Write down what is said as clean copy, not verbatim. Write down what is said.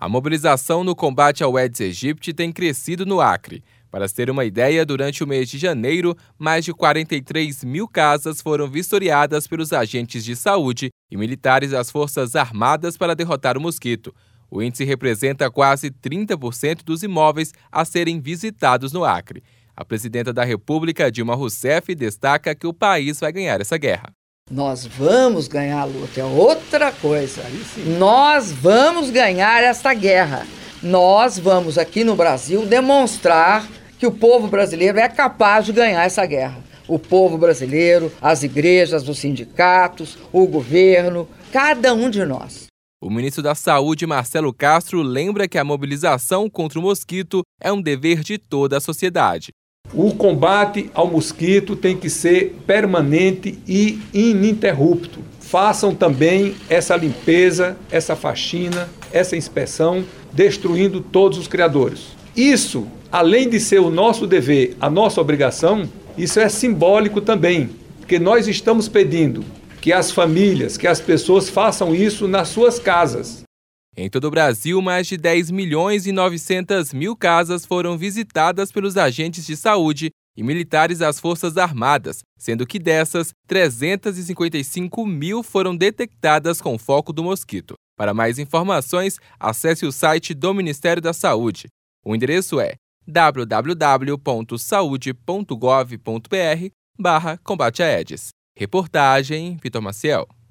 A mobilização no combate ao Aedes aegypti tem crescido no Acre. Para se ter uma ideia, durante o mês de janeiro, mais de 43 mil casas foram vistoriadas pelos agentes de saúde e militares das Forças Armadas para derrotar o mosquito. O índice representa quase 30% dos imóveis a serem visitados no Acre. A presidenta da República, Dilma Rousseff, destaca que o país vai ganhar essa guerra. Nós vamos ganhar a luta, é outra coisa. Nós vamos ganhar essa guerra. Nós vamos aqui no Brasil demonstrar que o povo brasileiro é capaz de ganhar essa guerra. O povo brasileiro, as igrejas, os sindicatos, o governo, cada um de nós. O ministro da Saúde, Marcelo Castro, lembra que a mobilização contra o mosquito é um dever de toda a sociedade. O combate ao mosquito tem que ser permanente e ininterrupto. Façam também essa limpeza, essa faxina, essa inspeção, destruindo todos os criadouros. Isso, além de ser o nosso dever, a nossa obrigação, isso é simbólico também, porque nós estamos pedindo que as famílias, que as pessoas façam isso nas suas casas. Em todo o Brasil, mais de 10.900.000 casas foram visitadas pelos agentes de saúde e militares das Forças Armadas, sendo que dessas, 355 mil foram detectadas com foco do mosquito. Para mais informações, acesse o site do Ministério da Saúde. O endereço é www.saude.gov.br/combate a Aedes. Reportagem Vitor Maciel.